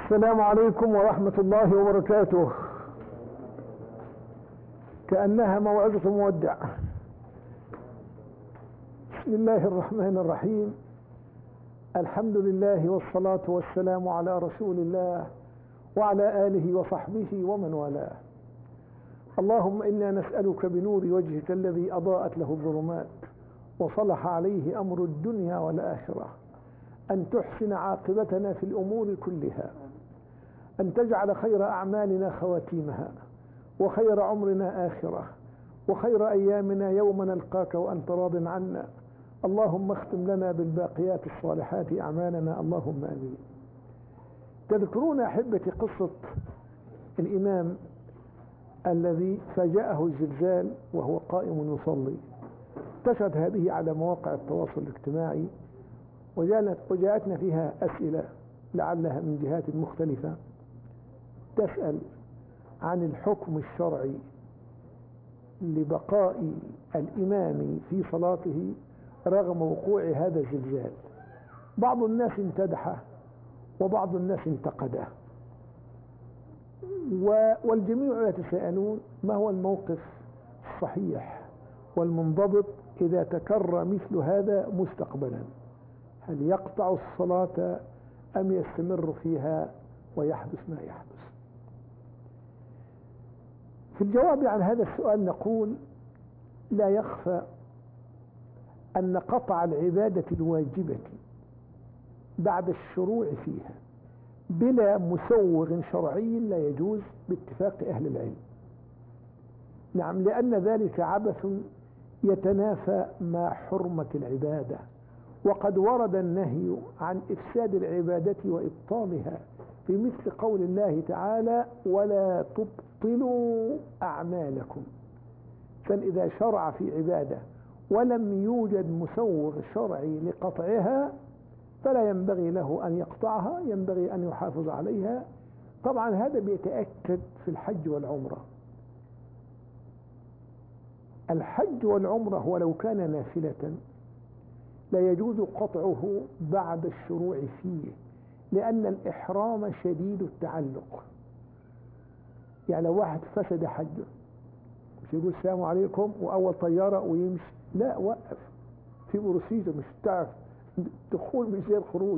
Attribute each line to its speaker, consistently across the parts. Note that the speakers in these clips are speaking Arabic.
Speaker 1: السلام عليكم ورحمة الله وبركاته. كأنها موعظة مودع. بسم الله الرحمن الرحيم. الحمد لله والصلاة والسلام على رسول الله وعلى آله وصحبه ومن والاه. اللهم إنا نسألك بنور وجهك الذي أضاءت له الظلمات وصلح عليه أمر الدنيا والآخرة أن تحسن عاقبتنا في الأمور كلها، أن تجعل خير أعمالنا خواتيمها، وخير عمرنا آخرة، وخير أيامنا يوم نلقاك وأنت راض عنا. اللهم اختم لنا بالباقيات الصالحات أعمالنا، اللهم آمين. تذكرون أحبتي قصة الإمام الذي فاجأه الزلزال وهو قائم يصلي. انتشرت هذه على مواقع التواصل الاجتماعي، وجاءتنا فيها أسئلة لعلها من جهات مختلفة تسأل عن الحكم الشرعي لبقاء الإمام في صلاته رغم وقوع هذا الزلزال. بعض الناس امتدحه وبعض الناس انتقده، والجميع يتساءلون ما هو الموقف الصحيح والمنضبط إذا تكرر مثل هذا مستقبلا؟ هل يقطع الصلاة أم يستمر فيها ويحدث ما يحدث؟ في الجواب عن هذا السؤال نقول: لا يخفى أن قطع العبادة الواجبة بعد الشروع فيها بلا مسوغ شرعي لا يجوز باتفاق أهل العلم. نعم، لأن ذلك عبث يتنافى مع حرمة العبادة، وقد ورد النهي عن إفساد العبادة وإبطالها في مثل قول الله تعالى: ولا تبطلوا أعمالكم. فإذا شرع في عبادة ولم يوجد مسوغ شرعي لقطعها فلا ينبغي له أن يقطعها، ينبغي أن يحافظ عليها. طبعا هذا بيتأكد في الحج والعمرة. الحج والعمرة ولو كان نافلة لا يجوز قطعه بعد الشروع فيه، لأن الإحرام شديد التعلق. يعني لو واحد فسد حجه مش يقول السلام عليكم وأول طيارة ويمشي، لا، وقف في بروسيجر. مش تعرف الدخول مش زي الخروج،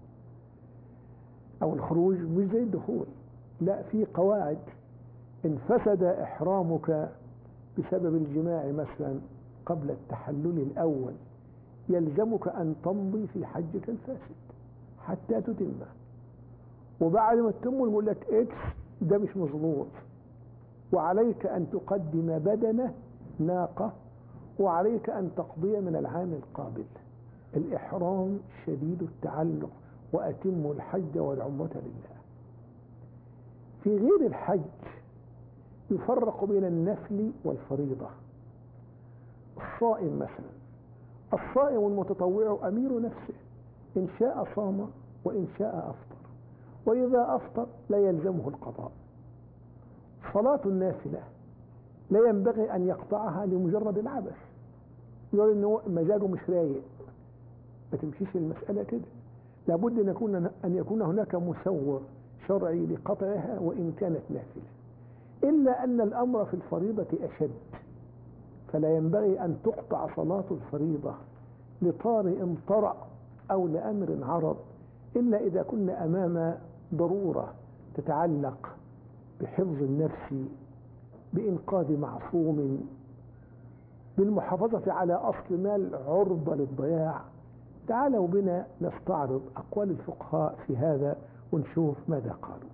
Speaker 1: أو الخروج مش زي الدخول، لا، في قواعد. إن فسد إحرامك بسبب الجماع مثلا قبل التحلل الأول يلزمك أن تمضي في حجك الفاسد حتى تتمه، وبعد ما تتمه يقول لك إكس ده مش مظبوط، وعليك أن تقدم بدنة ناقة، وعليك أن تقضي من العام القابل. الإحرام شديد التعلق، وأتموا الحج والعمرة لله. في غير الحج يفرق بين النفل والفريضة. الصائم مثلا، الصائم المتطوع أمير نفسه، إن شاء صام وإن شاء أفطر، وإذا أفطر لا يلزمه القضاء. صلاة النافلة لا ينبغي أن يقطعها لمجرد العبث، يقول إنه مزاجه مش رايق. ما تمشيش المسألة كده، لابد أن يكون هناك مسوغ شرعي لقطعها وإن كانت نافلة. إلا أن الأمر في الفريضة أشد، فلا ينبغي أن تقطع صلاة الفريضة لطارئ طرأ أو لأمر عرض، إلا إذا كنا أمام ضرورة تتعلق بحفظ النفس، بإنقاذ معصوم، بالمحافظة على أصل مال عرضة للضياع. تعالوا بنا نستعرض أقوال الفقهاء في هذا ونشوف ماذا قالوا.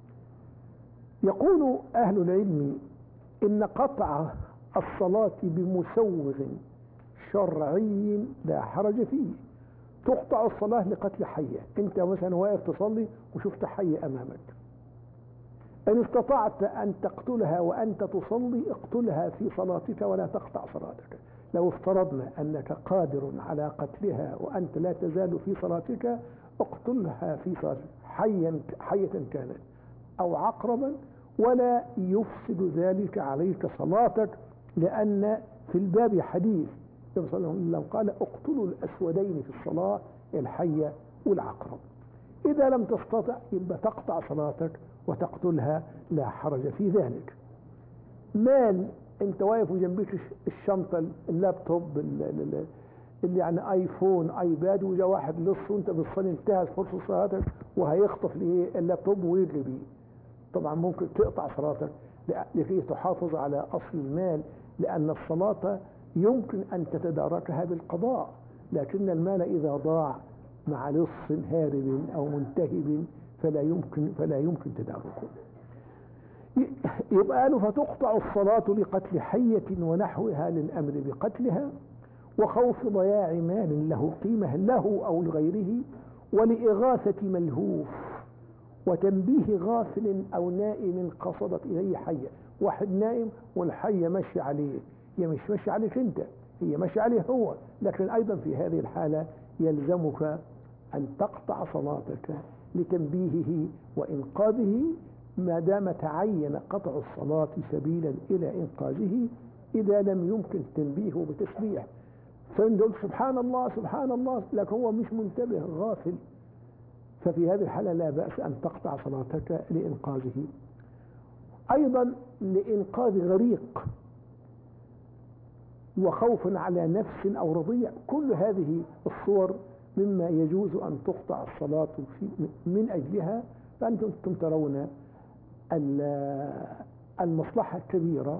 Speaker 1: يقول أهل العلم إن قطع الصلاة بمسوغ شرعي لا حرج فيه. تقطع الصلاة لقتل حية، أنت مثلا واقف تصلي وشفت حية أمامك، إن استطعت أن تقتلها وأنت تصلي اقتلها في صلاتك ولا تقطع صلاتك. لو افترضنا أنك قادر على قتلها وأنت لا تزال في صلاتك اقتلها في صلاتك، حية كانت أو عقربا، ولا يفسد ذلك عليك صلاتك، لأن في الباب حديث لو قال اقتلوا الأسودين في الصلاة، الحية والعقرب. إذا لم تستطع يبقى تقطع صلاتك وتقتلها، لا حرج في ذلك. مال انت واقف وجنبك الشنطة اللابتوب اللي يعني ايفون ايباد، وجا واحد لص وانت بتصلي انتهت فرصة صلاتك وهيخطف ليه اللابتوب ويجري بيه، طبعا ممكن تقطع صلاتك لكي تحافظ على اصل المال، لان الصلاة يمكن ان تتداركها بالقضاء، لكن المال اذا ضاع مع لص هارب او منتهب فلا يمكن تداركه. يبقى له فتقطع الصلاة لقتل حية ونحوها للأمر بقتلها، وخوف ضياع مال له قيمة له أو لغيره، ولإغاثة ملهوف، وتنبيه غافل أو نائم قصدت إليه حية. واحد نائم والحية مشي عليه، هي مش مشي عليك أنت، هي مشي عليه هو، لكن أيضا في هذه الحالة يلزمك أن تقطع صلاتك لتنبيهه وإنقاذه، ما دام تعين قطع الصلاة سبيلا إلى إنقاذه، إذا لم يمكن تنبيهه بتسبيح. فنقول سبحان الله سبحان الله، لكن هو مش منتبه غافل، ففي هذه الحالة لا بأس أن تقطع صلاتك لإنقاذه. أيضا لإنقاذ غريق وخوف على نفس أو رضيع، كل هذه الصور مما يجوز أن تقطع الصلاة من أجلها. فأنتم ترون المصلحة كبيرة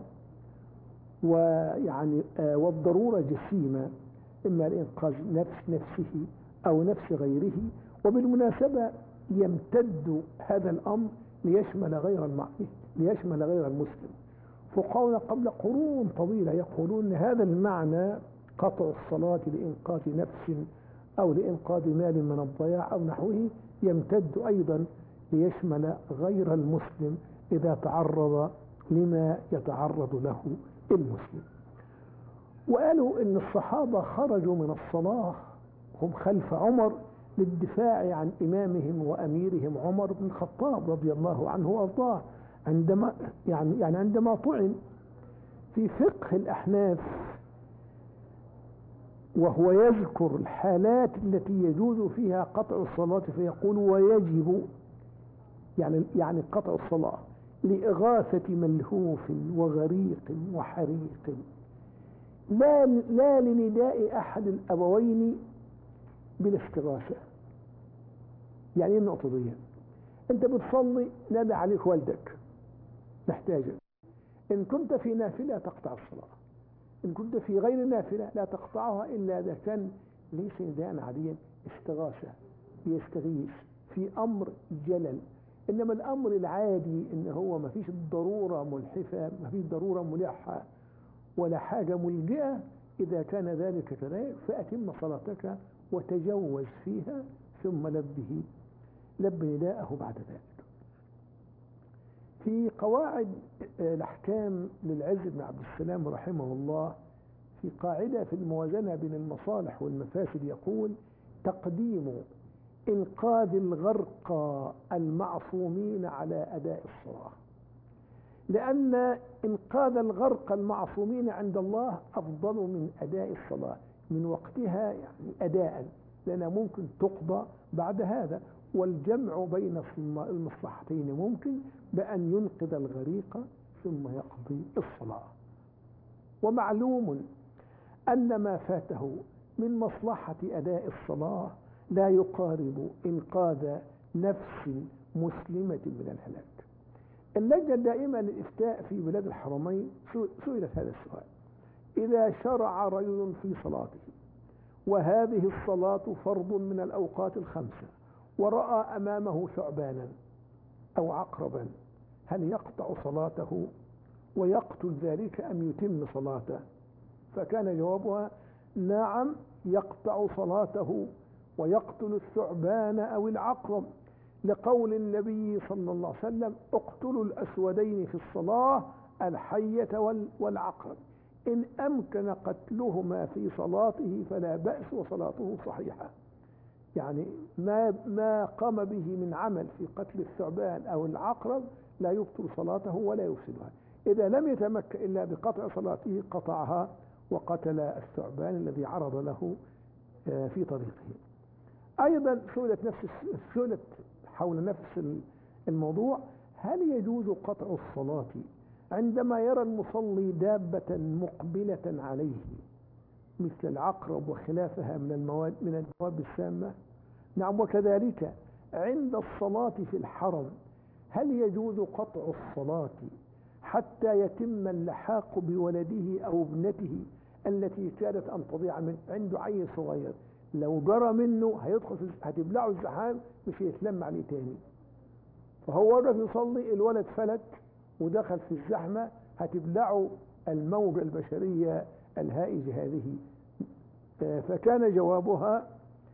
Speaker 1: ويعني والضرورة جسيمة، إما لإنقاذ نفسه أو نفس غيره. وبالمناسبة يمتد هذا الأمر ليشمل غير المسلم. فقهاؤنا قبل قرون طويلة يقولون هذا المعنى قطع الصلاة لإنقاذ نفس أو لإنقاذ مال من الضياع أو نحوه يمتد أيضا ليشمل غير المسلم إذا تعرض لما يتعرض له المسلم. وقالوا إن الصحابة خرجوا من الصلاة هم خلف عمر للدفاع عن إمامهم وأميرهم عمر بن الخطاب رضي الله عنه وأرضاه، عندما طعن في فقه الأحناف وهو يذكر الحالات التي يجوز فيها قطع الصلاة فيقول ويجب يعني قطع الصلاة لإغاثة ملهوف وغريق وحريق، لا لنداء أحد الأبوين بالاستغاثة. يعني النقطة دي أنت بتصلي نادى عليك والدك محتاجك، إن كنت في نافلة تقطع الصلاة، إن كنت في غير نافلة لا تقطعها إلا إذا كان ليس نداء عاديا، استغاثة يستغيث في أمر جلل. إنما الأمر العادي إن هو ما فيش ضرورة ملحفة، ما فيش ضرورة ملحة ولا حاجة ملجئة، إذا كان ذلك كذلك فأتم صلاتك وتجوز فيها ثم لب نداءه بعد ذلك. في قواعد الأحكام للعز بن عبد السلام رحمه الله في قاعدة في الموازنة بين المصالح والمفاسد يقول تقديم إنقاذ الغرقى المعصومين على أداء الصلاة، لأن إنقاذ الغرقى المعصومين عند الله أفضل من أداء الصلاة من وقتها، يعني أداء، لأنها ممكن تقضى بعد هذا. والجمع بين المصلحتين ممكن بأن ينقذ الغريق ثم يقضي الصلاة. ومعلوم أن ما فاته من مصلحة أداء الصلاة لا يقارب إنقاذ نفس مسلمة من الهلاك. اللجنة الدائمة للإفتاء في بلاد الحرمين سئلت هذا السؤال: إذا شرع رجل في صلاته وهذه الصلاة فرض من الأوقات الخمسة ورأى أمامه ثعبانا أو عقربا، هل يقطع صلاته ويقتل ذلك أم يتم صلاته؟ فكان جوابها نعم، يقطع صلاته ويقتل الثعبان أو العقرب، لقول النبي صلى الله عليه وسلم: اقتلوا الأسودين في الصلاة، الحية والعقرب، إن أمكن قتلهما في صلاته فلا بأس وصلاته صحيحة. يعني ما قام به من عمل في قتل الثعبان أو العقرب لا يبطل صلاته ولا يفسدها. إذا لم يتمكن إلا بقطع صلاته قطعها وقتل الثعبان الذي عرض له في طريقه. أيضا سئلت حول نفس الموضوع: هل يجوز قطع الصلاة عندما يرى المصلي دابة مقبلة عليه مثل العقرب وخلافها من الدواب السامة؟ نعم. وكذلك عند الصلاة في الحرم، هل يجوز قطع الصلاة حتى يتم اللحاق بولده أو ابنته التي كادت أن تضيع منه؟ عنده عيل صغير، لو جرى منه هتبلعه الزحام، مش هيتلم عليه تاني. فهو وقف يصلي، الولد فلت ودخل في الزحمة، هتبلعه الموجة البشرية الهائجة هذه. فكان جوابها: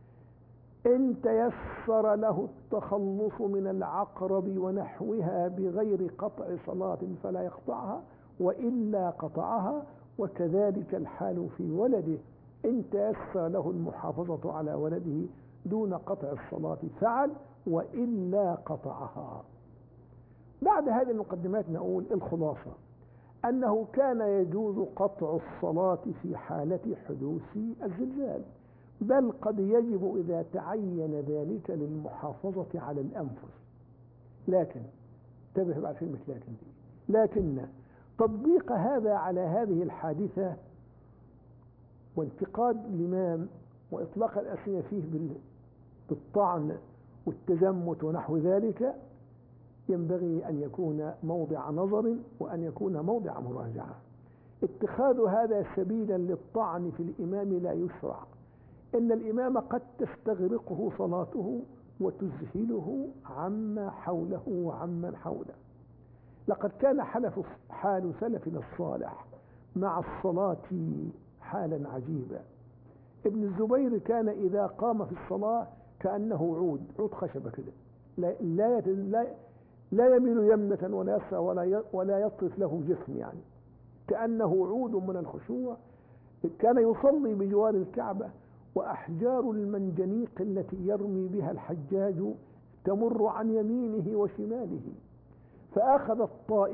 Speaker 1: إن تيسر له التخلص من العقرب ونحوها بغير قطع صلاة فلا يقطعها، وإلا قطعها. وكذلك الحال في ولده، إن تيسر له المحافظة على ولده دون قطع الصلاة فعل، وإلا قطعها. بعد هذه المقدمات نقول الخلاصة: أنه كان يجوز قطع الصلاة في حالة حدوث الزلزال، بل قد يجب إذا تعين ذلك للمحافظة على الأنفس. لكن انتبه بعد كلمة لكن تطبيق هذا على هذه الحادثة وانتقاد الإمام وإطلاق الأسئلة فيه بالطعن والتزمت ونحو ذلك ينبغي أن يكون موضع نظر وأن يكون موضع مراجعة. اتخاذ هذا سبيلا للطعن في الإمام لا يشرع. إن الإمام قد تستغرقه صلاته وتذهله عما حوله وعمن حوله. لقد كان حال سلفنا الصالح مع الصلاة حالا عجيبا. ابن الزبير كان إذا قام في الصلاة كأنه عود خشبة كده، لا يميل يمنة ولا يسرى ولا يطرف له جسم، يعني كأنه عود من الخشوع. كان يصلي بجوار الكعبة، وأحجار المنجنيق التي يرمي بها الحجاج تمر عن يمينه وشماله، فأخذت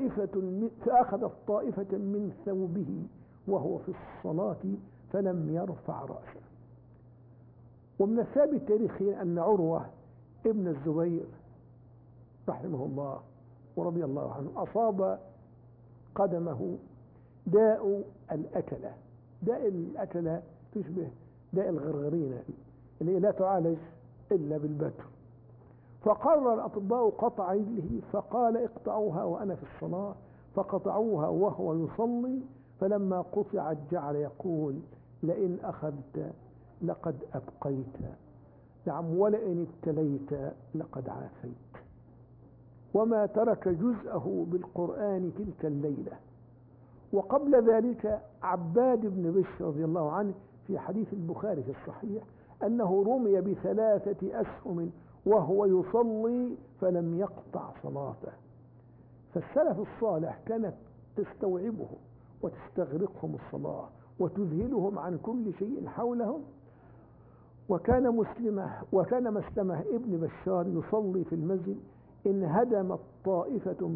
Speaker 1: طائفة من ثوبه وهو في الصلاة فلم يرفع رأسه. ومن الثابت التاريخي أن عروة ابن الزبير رحمه الله ورضي الله عنه أصاب قدمه داء الأكلة. داء الأكلة تشبه داء الغرغرينة اللي لا تعالج إلا بالبتر. فقرر الأطباء قطع رجله، فقال: اقطعوها وأنا في الصلاة. فقطعوها وهو يصلي، فلما قطعت جعل يقول: لئن أخذت لقد أبقيت، نعم، ولئن ابتليت لقد عافيت. وما ترك جزءه بالقرآن تلك الليلة. وقبل ذلك عباد بن بشر رضي الله عنه في حديث البخاري في الصحيح أنه رمي ب3 أسهم وهو يصلي فلم يقطع صلاته. فالسلف الصالح كانت تستوعبه وتستغرقهم الصلاة وتذهلهم عن كل شيء حولهم. وكان مسلمة ابن بشار يصلي في المسجد، انهدمت طائفة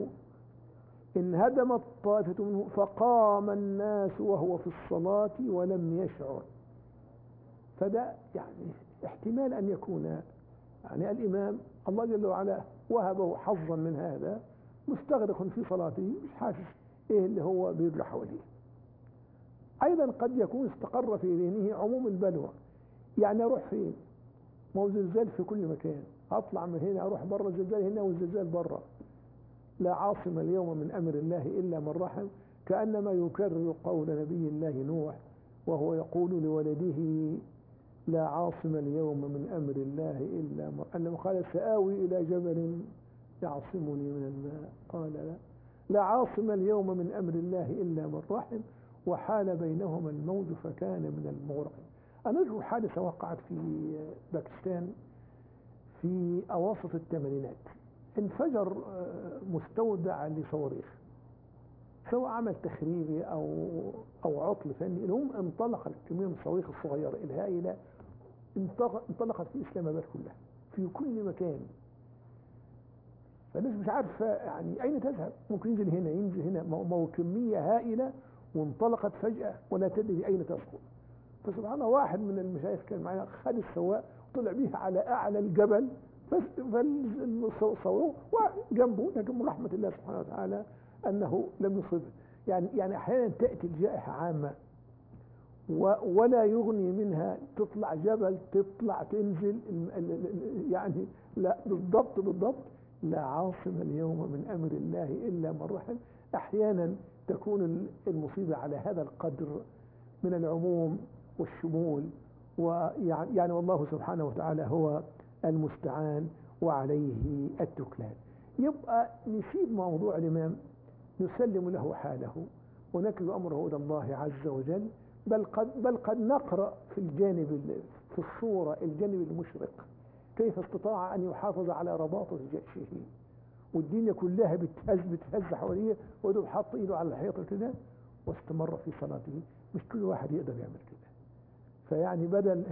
Speaker 1: منه فقام الناس وهو في الصلاة ولم يشعر. فده يعني احتمال أن يكون يعني الإمام الله جل وعلا وهبه حظا من هذا، مستغرق في صلاته مش حاسس إيه اللي هو بيجري حواليه. أيضا قد يكون استقر في ذهنه عموم البلوى، يعني أروح فين؟ ما هو زلزال في كل مكان، أطلع من هنا أروح بره الزلزال هنا والزلزال بره. لا عاصم اليوم من أمر الله إلا من رحم، كأنما يكرر قول نبي الله نوح وهو يقول لولده: لا عاصم اليوم من أمر الله إلا من، أنه قال: سآوي إلى جبل يعصمني من الماء، قال: لا عاصم اليوم من أمر الله إلا من رحم، وحال بينهما الموج فكان من المغرقين. أنا أذكر حادثة وقعت في باكستان في أواسط الثمانينات. انفجر مستودع لصواريخ، سواء عمل تخريبي أو عطل فني، المهم انطلقت كمية من الصواريخ الصغيرة الهائلة، انطلقت في إسلام آباد كلها في كل مكان. فالناس مش عارفة يعني أين تذهب، ممكن ينزل هنا ينزل هنا، ما هو كمية هائلة وانطلقت فجأة ولا تدري أين تسقط. فسبحان الله، واحد من المشايخ كان معنا خد السواق طلع به على أعلى الجبل فصوروه وجنبه، لكن من رحمة الله سبحانه وتعالى أنه لم يصبه. يعني أحيانا تأتي الجائحة عامة ولا يغني منها تطلع جبل تطلع تنزل يعني لا، بالضبط لا عاصم اليوم من أمر الله إلا من رحم. أحيانا تكون المصيبة على هذا القدر من العموم والشمول، ويعني والله سبحانه وتعالى هو المستعان وعليه التكلان. يبقى نسيب موضوع الإمام، نسلم له حاله ونكل أمره إلى الله عز وجل. بل قد نقرأ في الجانب في الصورة الجانب المشرق كيف استطاع أن يحافظ على رباطة جيشه، والدنيا كلها بتهز حواليه ودوب حط إيده على الحيطة كده واستمر في صلاته. مش كل واحد يقدر يعمل كده. فيعني بدل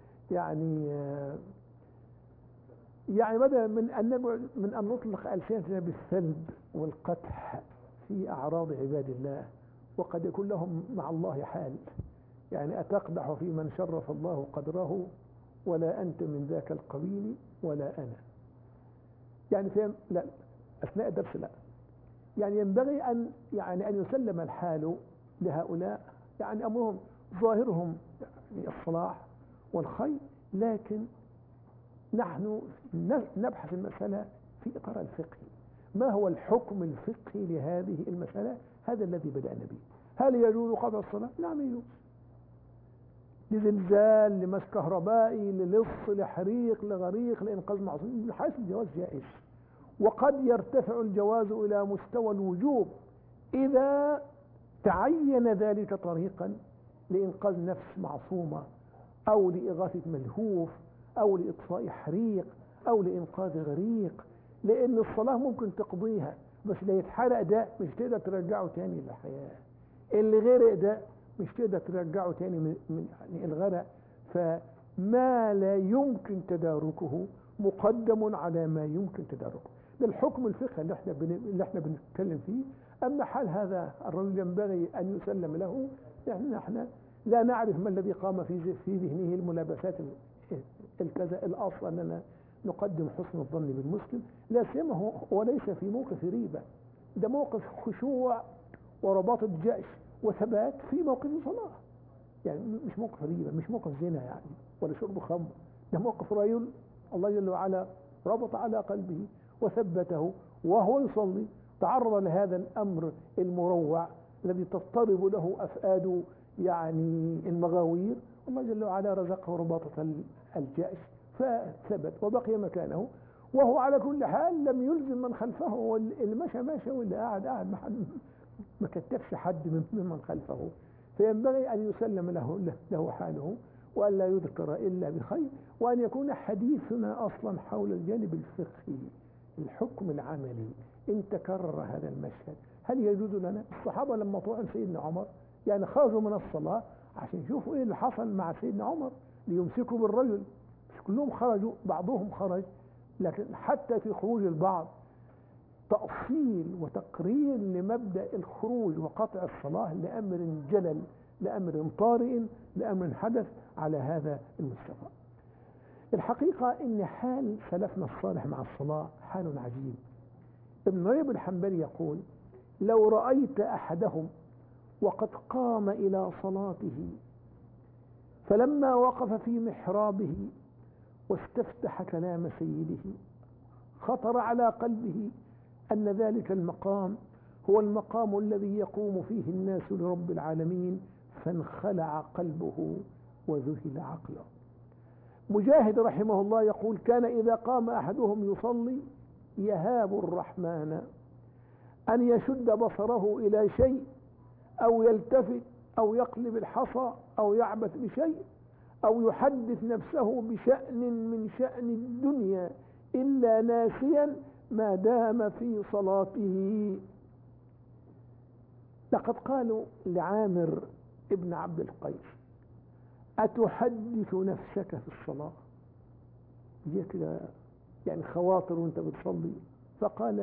Speaker 1: بدل من أن نطلق ألسنتنا بالسلب والقدح في أعراض عباد الله، وقد يكون لهم مع الله حال. يعني أتقدح في من شرف الله قدره ولا أنت من ذاك القبيل ولا أنا. يعني فهم لا، أثناء الدرس لا. يعني ينبغي أن يسلم الحال لهؤلاء. يعني أمرهم ظاهرهم يعني الصلاح والخير، لكن نحن نبحث المسألة في إطار الفقه. ما هو الحكم الفقهي لهذه المسألة؟ هذا الذي بدأنا به. هل يجوز قطع الصلاة؟ نعم يجوز، لزلزال، لمس كهربائي، للص، لحريق، لغريق، لإنقاذ معصوم، من حيث الجواز جائز. وقد يرتفع الجواز إلى مستوى الوجوب إذا تعين ذلك طريقا لإنقاذ نفس معصومة، أو لإغاثة ملهوف، أو لإطفاء حريق، أو لإنقاذ غريق. لأن الصلاة ممكن تقضيها، بس لا يتحرق ده مش تقدر ترجعه تاني للحياة، اللي غرق ده مش تقدر ترجعه تاني من يعني الغرق. فما لا يمكن تداركه مقدم على ما يمكن تداركه. ده الحكم الفقهي اللي احنا بنتكلم فيه. أما حال هذا الرجل ينبغي أن يسلم له. يعني نحن لا نعرف ما الذي قام في ذهنه، الملابسات الكذا. الأصل أننا نقدم حسن الظن بالمسلم، لا سيما وليس في موقف ريبة، ده موقف خشوع ورباط الجأش وثبات في موقف صلاة. يعني مش موقف ريبة، مش موقف زنا يعني ولا شرب خمر، ده موقف رجل الله جل وعلا ربط على قلبه وثبته وهو يصلي، تعرض لهذا الأمر المروع الذي تضطرب له أفئاد يعني المغاوير. الله جل وعلا رزقه رباطة الجأش فثبت وبقي مكانه، وهو على كل حال لم يلزم من خلفه، واللي مشى واللي قاعد ما كتفش حد ممن خلفه. فينبغي أن يسلم له حاله، وأن لا يذكر إلا بخير، وأن يكون حديثنا أصلا حول الجانب الفقهي، الحكم العملي. إن تكرر هذا المشهد هل يجوز لنا؟ الصحابة لما طعن سيدنا عمر يعني خرجوا من الصلاة عشان يشوفوا إيه اللي حصل مع سيدنا عمر، ليمسكوا بالرجل. مش كلهم خرجوا، بعضهم خرج، لكن حتى في خروج البعض تأصيل وتقرير لمبدأ الخروج وقطع الصلاة لأمر جلل، لأمر طارئ، لأمر حدث على هذا المستوى. الحقيقة إن حال سلفنا الصالح مع الصلاة حال عجيب. ابن رجب الحنبلي يقول: لو رأيت أحدهم وقد قام إلى صلاته فلما وقف في محرابه واستفتح كلام سيده خطر على قلبه أن ذلك المقام هو المقام الذي يقوم فيه الناس لرب العالمين، فانخلع قلبه وذهل عقله. مجاهد رحمه الله يقول: كان إذا قام أحدهم يصلي يهاب الرحمن أن يشد بصره إلى شيء، أو يلتفت، أو يقلب الحصى، أو يعبث بشيء، أو يحدث نفسه بشأن من شأن الدنيا إلا ناسيا ما دام في صلاته. لقد قالوا لعامر ابن عبد القيس: أتحدث نفسك في الصلاة؟ هي كده يعني خواطر وانت بتصلي. فقال: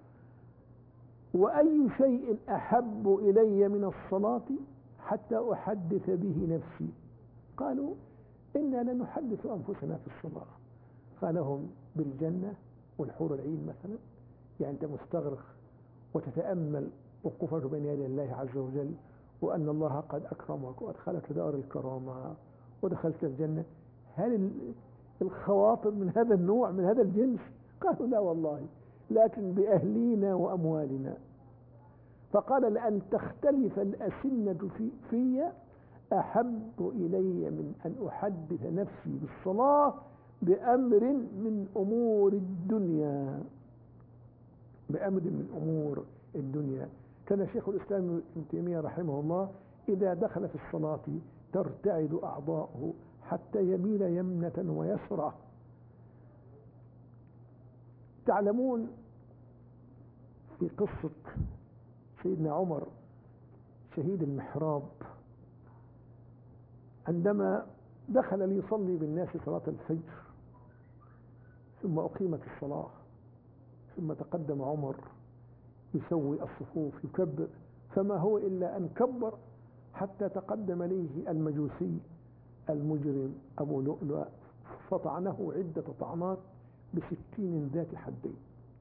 Speaker 1: وأي شيء أحب إلي من الصلاة حتى أحدث به نفسي؟ قالوا: إنا لنحدث أنفسنا في الصلاة. قال لهم بالجنة والحور العين مثلا. يعني أنت مستغرق وتتأمل وقوفك بين يدي الله عز وجل، وأن الله قد أكرمك وأدخلك دار الكرامة ودخلت الجنة. هل الخواطر من هذا النوع من هذا الجنس؟ قالوا لا والله، لكن بأهلينا وأموالنا. فقال لأن تختلف الأسنة في أحب إلي من أن أحدث نفسي بالصلاة بأمر من أمور الدنيا. بأمر من أمور الدنيا. كان شيخ الإسلام ابن تيمية رحمه الله إذا دخل في الصلاة ترتعد أعضاؤه حتى يميل يمنة ويسرى. تعلمون في قصة سيدنا عمر شهيد المحراب عندما دخل ليصلي بالناس صلاة الفجر، ثم أقيمت الصلاة، ثم تقدم عمر يسوي الصفوف يكبر، فما هو إلا أن كبر حتى تقدم إليه المجوسي المجرم أبو لؤلؤ فطعنه عدة طعنات بسكين ذات حدين.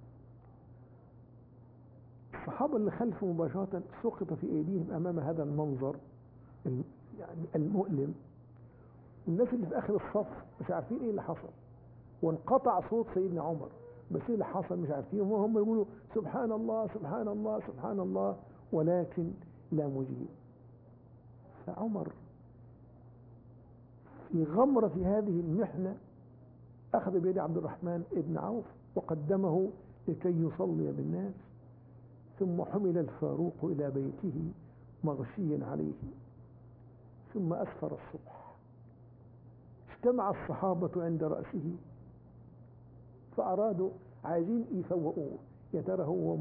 Speaker 1: الصحابة اللي خلفه مباشرة سقط في أيديهم أمام هذا المنظر يعني المؤلم. الناس اللي في آخر الصف مش عارفين إيه اللي حصل، وانقطع صوت سيدنا عمر، بس إيه اللي حصل مش عارفين. وهم يقولوا سبحان الله سبحان الله سبحان الله، ولكن لا مجيب. فعمر في غمرة في هذه المحنة أخذ بيد عبد الرحمن ابن عوف وقدمه لكي يصلي بالناس، ثم حمل الفاروق إلى بيته مغشيا عليه، ثم أسفر الصبح. اجتمع الصحابة عند رأسه فأرادوا عايزين يفوقوه، يا ترى هو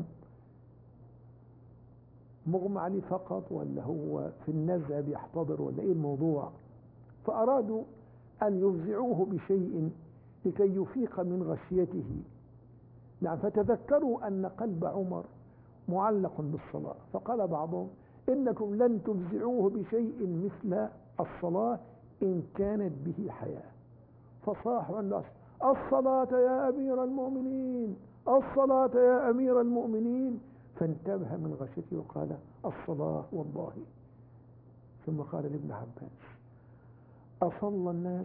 Speaker 1: مغمى عليه فقط ولا هو في النزع بيحتضر ولا ايه الموضوع. فأرادوا أن يفزعوه بشيء لكي يفيق من غشيته. نعم، فتذكروا أن قلب عمر معلق بالصلاة، فقال بعضهم إنكم لن تفزعوه بشيء مثل الصلاة إن كانت به حياة. فصاحوا الناس الصلاة يا أمير المؤمنين، الصلاة يا أمير المؤمنين، فانتبه من غشيته وقال الصلاة والله. ثم قال لابن عباس أصلى الناس؟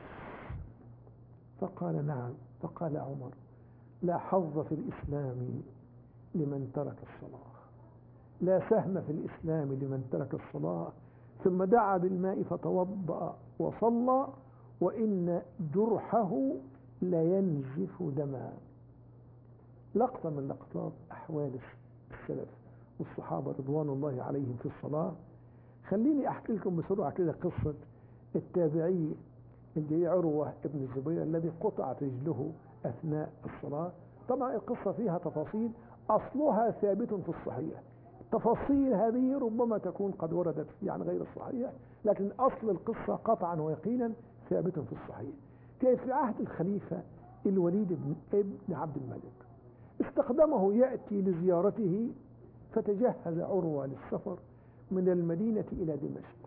Speaker 1: فقال نعم. فقال عمر لا حظ في الإسلام لمن ترك الصلاة، لا سهم في الإسلام لمن ترك الصلاة. ثم دعا بالماء فتوضأ وصلى وإن جرحه لينزف دما. لقطة من لقطات أحوال السلف والصحابة رضوان الله عليهم في الصلاة. خليني أحكي لكم بسرعة كده قصة التابعي اللي عروة ابن الزبير الذي قطعت رجله أثناء الصلاة. طبعا القصة فيها تفاصيل أصلها ثابت في الصحيح، التفاصيل هذه ربما تكون قد وردت عن غير الصحيح، لكن أصل القصة قطعا ويقينا ثابت في الصحيح. كيف في عهد الخليفة الوليد ابن عبد الملك استخدمه يأتي لزيارته، فتجهز عروة للسفر من المدينة إلى دمشق،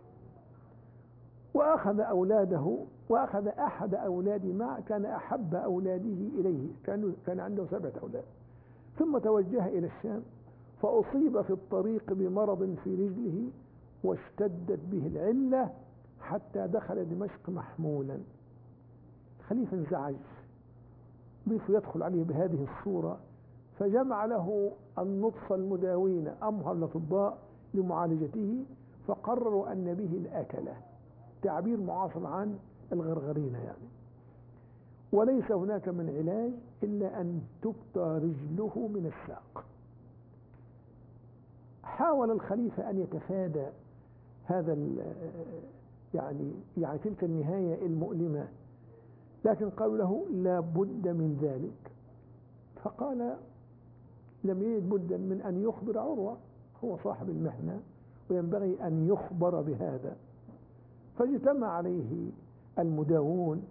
Speaker 1: وأخذ أحد أولاده معه، كان أحب أولاده إليه، كان عنده 7 أولاد. ثم توجه إلى الشام، فأصيب في الطريق بمرض في رجله واشتدت به العلة حتى دخل دمشق محمولا. الخليفة انزعج، ضيفه يدخل عليه بهذه الصورة، فجمع له النطس المداوين أمهر الأطباء لمعالجته، فقرروا أن به الأكلة، تعبير معاصر عن الغرغرين يعني. وليس هناك من علاج إلا أن تبتى رجله من الساق. حاول الخليفة أن يتفادى هذا يعني تلك النهاية المؤلمة، لكن قالوا له لا بد من ذلك. فقال لم يجد بد من أن يخبر عروة، هو صاحب المحنة وينبغي أن يخبر بهذا. فاجتمع عليه المداوون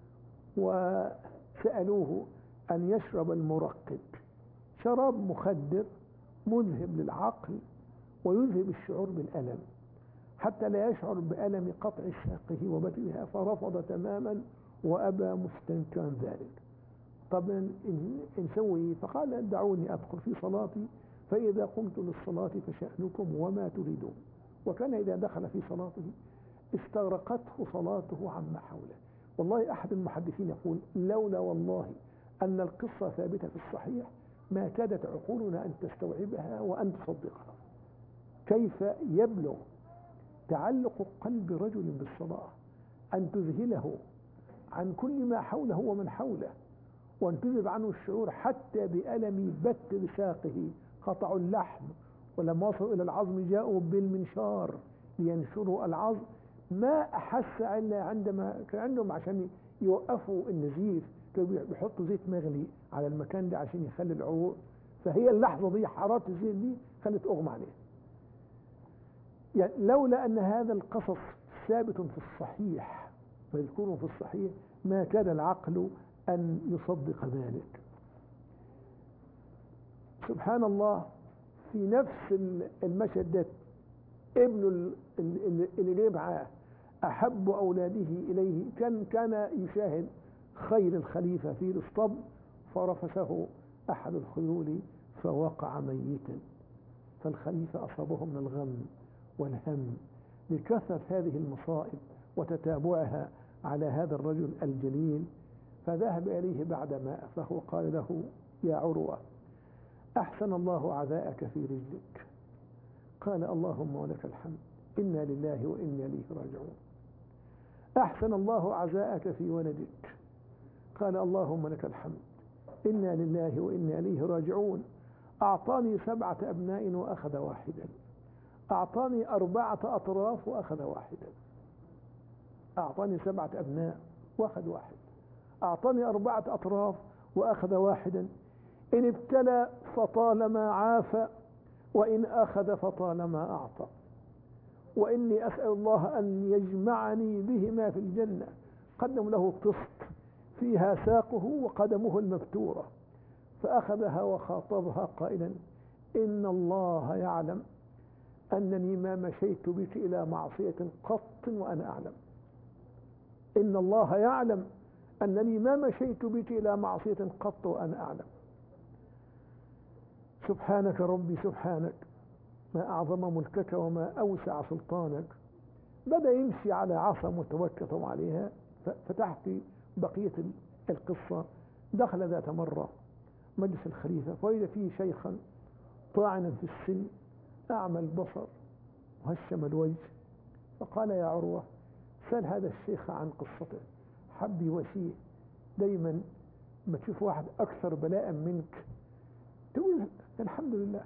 Speaker 1: وسألوه أن يشرب المرقد، شراب مخدر مذهب للعقل ويذهب الشعور بالألم. حتى لا يشعر بألم قطع ساقه وبترها، فرفض تماما وأبى مستنكرا ذلك. طبعا نسوي، فقال دعوني أدخل في صلاتي، فإذا قمت للصلاة فشأنكم وما تريدون. وكان إذا دخل في صلاته استغرقته صلاته عما حوله. والله أحد المحدثين يقول لولا والله أن القصة ثابتة في الصحيح ما كادت عقولنا أن تستوعبها وأن تصدقها. كيف يبلغ تعلق قلب رجل بالصلاة أن تذهله عن كل ما حوله ومن حوله، وأن تذهب عنه الشعور حتى بألم بت بساقه، قطعوا اللحم، ولما وصلوا إلى العظم جاءوا بالمنشار لينشروا العظم. ما أحس إلا عندما كان عندهم عشان يوقفوا النزيف كانوا بيحطوا زيت مغلي على المكان ده عشان يخلي العروق، فهي اللحظة دي حرارة الزيت دي خلت أغمى عليه. يعني لولا أن هذا القصص ثابت في الصحيح ويذكره في الصحيح ما كان العقل أن يصدق ذلك. سبحان الله، في نفس المشهد ده ابنه اللي جاي معاه أحب أولاده إليه كان يشاهد خيل الخليفة في الاسطبل، فرفسه أحد الخيول فوقع ميتا. فالخليفة أصابه من الغم والهم لكثرة هذه المصائب وتتابعها على هذا الرجل الجليل، فذهب إليه بعدما أفاه وقال له يا عروة أحسن الله عزاءك في رجلك. قال اللهم ولك الحمد، إنا لله وإنا إليه راجعون. أحسن الله عزاءك في ولدك. قال اللهم لك الحمد، إنا لله وإنا إليه راجعون. أعطاني 7 أبناء وأخذ واحدا، أعطاني 4 أطراف وأخذ واحدا. أعطاني 7 أبناء وأخذ واحد، أعطاني 4 أطراف وأخذ واحدا. إن ابتلى فطالما عاف، وإن أخذ فطالما أعطى. وإني أسأل الله أن يجمعني بهما في الجنة. قدم له طست فيها ساقه وقدمه المبتورة، فأخذها وخاطبها قائلا إن الله يعلم أنني ما مشيت بك إلى معصية قط وأنا أعلم. إن الله يعلم أنني ما مشيت بك إلى معصية قط وأنا أعلم. سبحانك ربي سبحانك، ما أعظم ملكك وما أوسع سلطانك. بدأ يمشي على عصا متوكة عليها. فتحكي بقية القصة. دخل ذات مرة مجلس الخليفة فوجد فيه شيخا طاعنا في السن أعمى البصر وهشم الوجه، فقال يا عروة سأل هذا الشيخ عن قصته، حب يواسيه. دايما ما تشوف واحد أكثر بلاء منك تقول الحمد لله.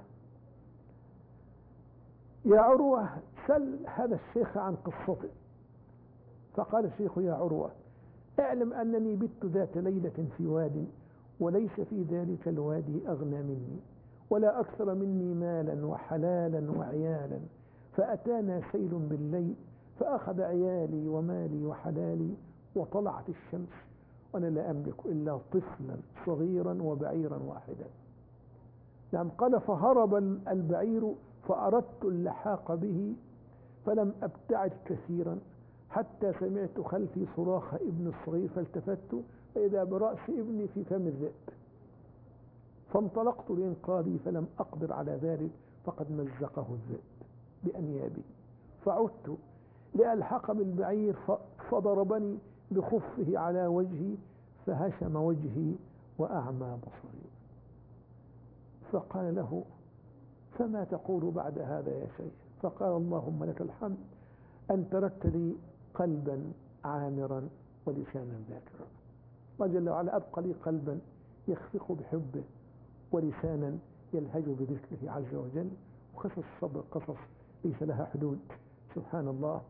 Speaker 1: يا عروة سل هذا الشيخ عن قصته. فقال الشيخ يا عروة اعلم أنني بت ذات ليلة في واد، وليس في ذلك الوادي أغنى مني ولا أكثر مني مالا وحلالا وعيالا. فأتانا سيل بالليل فأخذ عيالي ومالي وحلالي، وطلعت الشمس وأنا لا أملك إلا طفلا صغيرا وبعيرا واحدا. نعم قال فهرب البعير فأردت اللحاق به فلم أبتعد كثيرا حتى سمعت خلفي صراخ ابن الصغير، فالتفت فإذا برأس ابني في فم الذئب، فانطلقت لإنقاذي فلم أقدر على ذلك فقد مزقه الذئب بأنيابه. فعدت لألحق بالبعير فضربني بخفه على وجهي فهشم وجهي وأعمى بصري. فقال له فما تقول بعد هذا يا شيخ؟ فقال اللهم لك الحمد أن تركت لي قلبا عامرا ولسانا ذاكرا. الله جل وعلا أبقى لي قلبا يخفق بحبه ولسانا يلهج بذكره عز وجل. وقصص الصبر قصص ليس لها حدود. سبحان الله.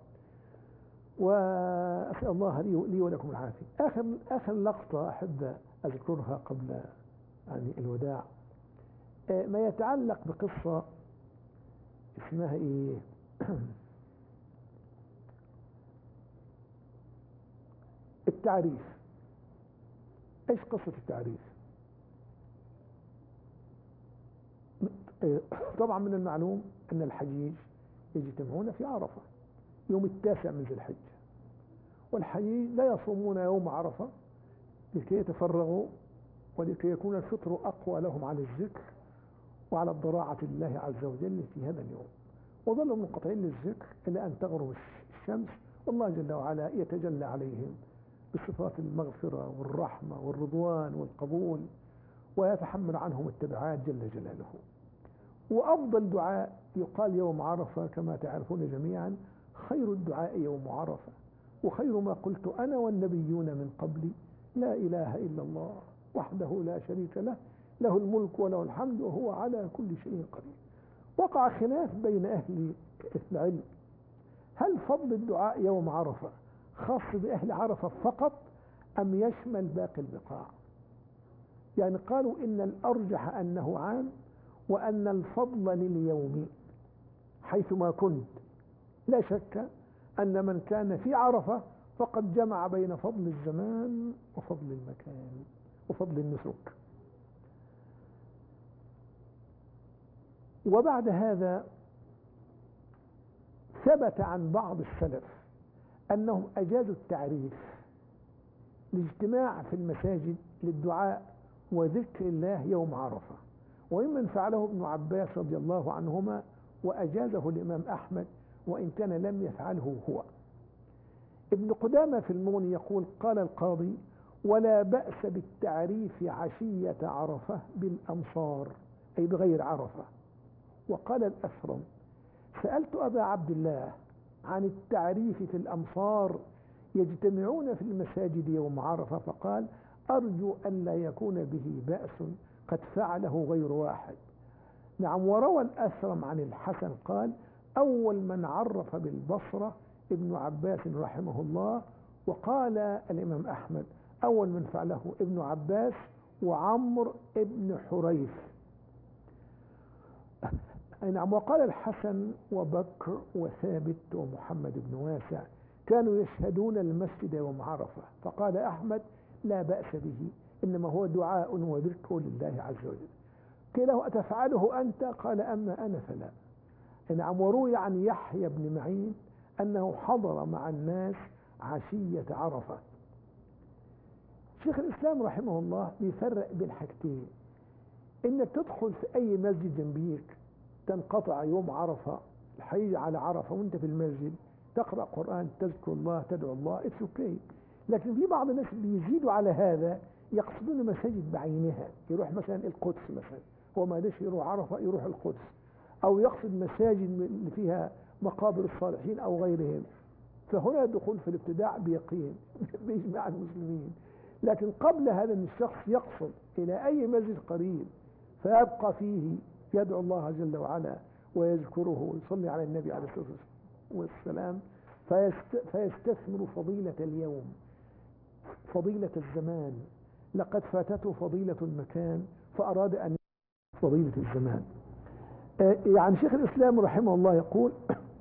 Speaker 1: وأسأل الله لي ولكم العافية. آخر لقطة أحب أذكرها قبل يعني الوداع، ما يتعلق بقصة اسمها إيه التعريف. إيش قصة التعريف؟ طبعا من المعلوم أن الحجيج يجتمعون في عرفة، يوم 9 من ذي الحجة، والحقيقة لا يصومون يوم عرفة لكي يتفرغوا ولكي يكون الفطر أقوى لهم على الذكر وعلى الضراعة لله عز وجل في هذا اليوم، وظلوا منقطعين للذكر إلى أن تغرب الشمس، والله جل وعلا يتجلى عليهم بصفات المغفرة والرحمة والرضوان والقبول، ويتحمل عنهم التبعات جل جلاله. وأفضل دعاء يقال يوم عرفة كما تعرفون جميعا: خير الدعاء يوم عرفة، وخير ما قلت أنا والنبيون من قبلي، لا إله إلا الله وحده لا شريك له، له الملك وله الحمد وهو على كل شيء قدير. وقع خلاف بين أهل العلم: هل فضل الدعاء يوم عرفة خاص بأهل عرفة فقط أم يشمل باقي البقاع؟ يعني قالوا إن الأرجح أنه عام، وأن الفضل لليوم حيثما كنت. لا شك أن من كان في عرفة فقد جمع بين فضل الزمان وفضل المكان وفضل النسك. وبعد هذا ثبت عن بعض السلف أنهم أجازوا التعريف، الاجتماع في المساجد للدعاء وذكر الله يوم عرفة، وممن فعله ابن عباس رضي الله عنهما، وأجازه الإمام أحمد وإن كان لم يفعله هو. ابن قدامة في المغني يقول: قال القاضي: ولا بأس بالتعريف عشية عرفة بالأمصار، أي بغير عرفة. وقال الأثرم: سألت أبا عبد الله عن التعريف في الأمصار يجتمعون في المساجد يوم عرفة، فقال: أرجو أن لا يكون به بأس، قد فعله غير واحد. نعم. وروى الأثرم عن الحسن قال: أول من عرف بالبصرة ابن عباس رحمه الله. وقال الإمام أحمد: أول من فعله ابن عباس وعمر ابن حريث. نعم. وقال الحسن وبكر وثابت ومحمد بن واسع كانوا يشهدون المسجد يوم عرفة. فقال أحمد: لا بأس به، إنما هو دعاء وذكر لله عز وجل. قيل له: أتفعله أنت؟ قال: أما أنا فلا. نعم. وروي عن يحيى بن معين أنه حضر مع الناس عشية عرفة. شيخ الإسلام رحمه الله بيفرق بين حاجتين: إنك تدخل في أي مسجد جنبيك، تنقطع يوم عرفة، الحي على عرفة وانت في المسجد تقرأ قرآن، تذكر الله، تدعو الله، اتس اوكي. لكن في بعض الناس بيزيدوا على هذا، يقصدون مساجد بعينها، يروح مثلا القدس مثلا، هو ما ليش يروح عرفة، يروح القدس، أو يقصد مساجد اللي فيها مقابر الصالحين أو غيرهم. فهنا دخول في الابتداع بيقين بيجمع المسلمين. لكن قبل هذا أن الشخص يقصد إلى أي مسجد قريب فيبقى فيه يدعو الله جل وعلا ويذكره ويصلي على النبي عليه الصلاة والسلام، فيستثمر فضيلة اليوم، فضيلة الزمان. لقد فاتته فضيلة المكان فأراد أن فضيلة الزمان. يعني شيخ الإسلام رحمه الله يقول: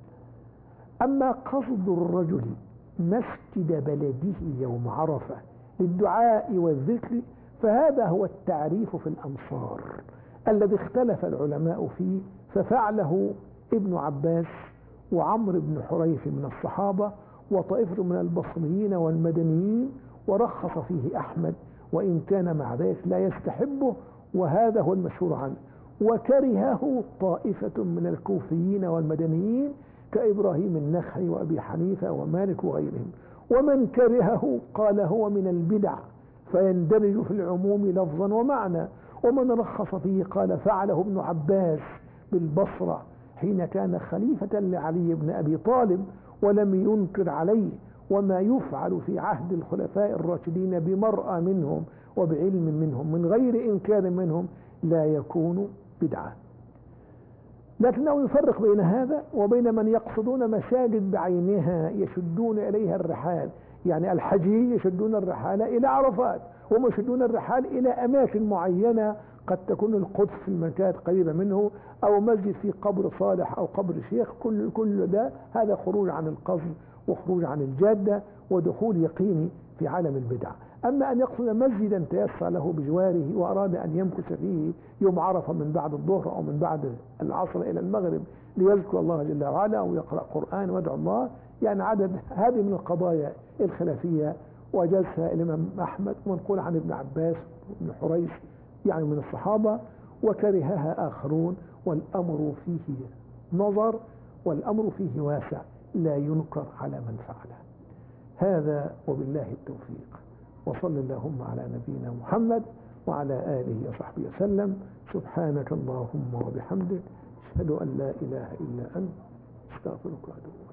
Speaker 1: أما قصد الرجل مسجد بلده يوم عرفة للدعاء والذكر فهذا هو التعريف في الأمصار الذي اختلف العلماء فيه، ففعله ابن عباس وعمر بن حريث من الصحابة وطائفة من البصريين والمدنيين، ورخص فيه أحمد وإن كان مع ذلك لا يستحبه، وهذا هو المشهور عنه. وكرهه طائفة من الكوفيين والمدنيين كإبراهيم النخعي وأبي حنيفة ومالك وغيرهم. ومن كرهه قال هو من البدع فيندرج في العموم لفظا ومعنى. ومن رخص فيه قال فعله ابن عباس بالبصرة حين كان خليفة لعلي بن أبي طالب ولم ينكر عليه، وما يفعل في عهد الخلفاء الراشدين بمرأى منهم وبعلم منهم من غير إنكار منهم لا يكون بدعة. لكنه يفرق بين هذا وبين من يقصدون مساجد بعينها يشدون إليها الرحال، يعني الحجي يشدون الرحال إلى عرفات، وهم يشدون الرحال إلى أماكن معينة، قد تكون القدس في المكان قريبة منه، أو مسجد في قبر صالح أو قبر شيخ. كل ده هذا خروج عن القصد وخروج عن الجادة ودخول يقيني في عالم البدع. أما أن يقصد مسجدا تيسر له بجواره وأراد أن يمكث فيه يوم عرفة من بعد الظهر أو من بعد العصر إلى المغرب ليذكر الله جل وعلا أو يقرأ قرآن ويدعو الله، يعني عدد هذه من القضايا الخلافية وجازها الإمام أحمد، ومنقول عن ابن عباس وابن حريث يعني من الصحابة، وكرهها آخرون، والأمر فيه نظر والأمر فيه واسع لا ينكر على من فعله. هذا وبالله التوفيق، وصل اللهم على نبينا محمد وعلى آله وصحبه وسلم. سبحانك اللهم وبحمدك، أشهد أن لا إله إلا أنت، استغفرك وأتوب إليك.